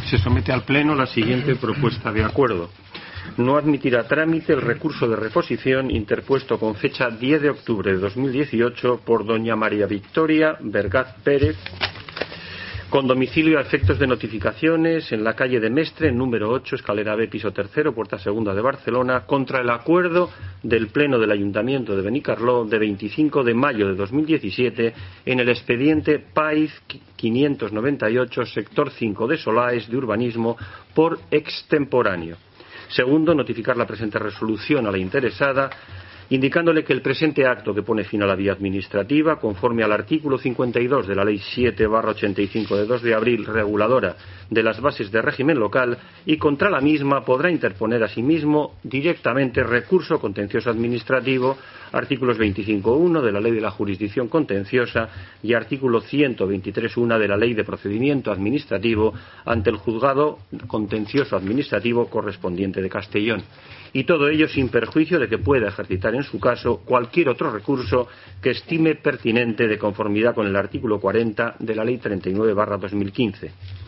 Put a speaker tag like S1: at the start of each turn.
S1: Se somete al Pleno la siguiente propuesta de acuerdo. No admitir a trámite el recurso de reposición interpuesto con fecha 10 de octubre de 2018 por doña María Victoria Vergaz Pérez, con domicilio a efectos de notificaciones en la calle de Mestre, número 8, escalera B, piso tercero, puerta segunda de Barcelona, contra el acuerdo del Pleno del Ayuntamiento de Benicarló de 25 de mayo de 2017 en el expediente PAIZ 598, sector 5 de Solaes de Urbanismo, por extemporáneo. Segundo, notificar la presente resolución a la interesada, indicándole que el presente acto que pone fin a la vía administrativa, conforme al artículo 52 de la Ley 7/85 de 2 de abril, reguladora de las bases de régimen local, y contra la misma podrá interponer asimismo directamente recurso contencioso administrativo, artículos 25.1 de la Ley de la Jurisdicción Contenciosa y artículo 123.1 de la Ley de Procedimiento Administrativo ante el Juzgado Contencioso Administrativo correspondiente de Castellón. Y todo ello sin perjuicio de que pueda ejercitar en su caso cualquier otro recurso que estime pertinente de conformidad con el artículo 40 de la Ley 39/2015.